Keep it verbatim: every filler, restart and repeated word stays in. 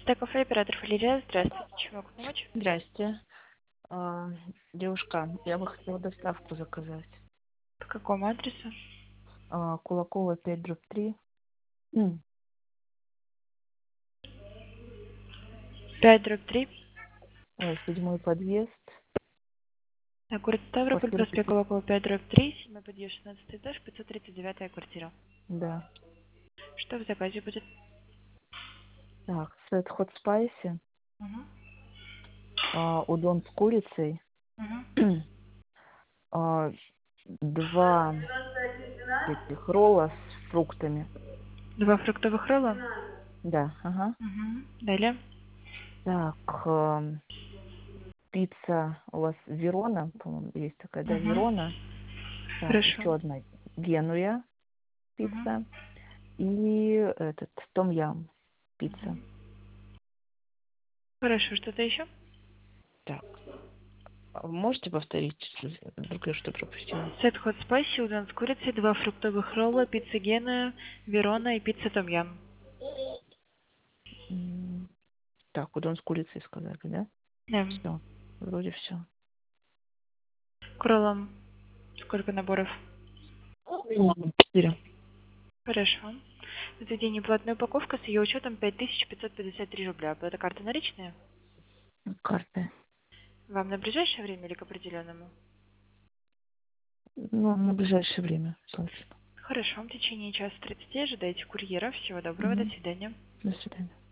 Стекофе, оператор Валерия. Здравствуйте. Чем могу помочь? Здрасте. А, девушка, я бы хотела доставку заказать. По какому адресу? А, Кулакова пять дробь три. М, пять дробь три. а, Седьмой подъезд. На город Ставрополь, Квартира проспект пяти. Кулакова пять дробь три, седьмой подъезд, шестнадцатый этаж, пятьсот тридцать девятая квартира. Да. Что в заказе будет? Так, сет хот спайси. Угу. а, Удон с курицей. Угу. а, Два этих ролла с фруктами. Два фруктовых ролла. Да, ага. Угу. Далее. Так, ам, пицца у вас Верона, по-моему, есть такая, да, Угу. Верона. Так, Хорошо. еще одна Генуя Угу. пицца. И этот том-ям Угу. пицца. Хорошо. Что-то еще? Так, а можете повторить, если вдруг я что пропустила? Сет хот спайси, удон с курицей, два фруктовых ролла, пицца Гена, Верона и пицца Том Ям. М, Так, удон с курицей сказали, да? Да. Все, вроде все. К роллам сколько наборов? Четыре Хорошо. Заведение платная упаковка с ее учетом пять тысяч пятьсот пятьдесят три рубля. Это карта наличная? карты. Вам на ближайшее время или к определенному? Ну, на ближайшее время, желательно. Хорошо. В течение часа тридцати ожидайте курьера. Всего доброго. До Мгм. свидания. До свидания.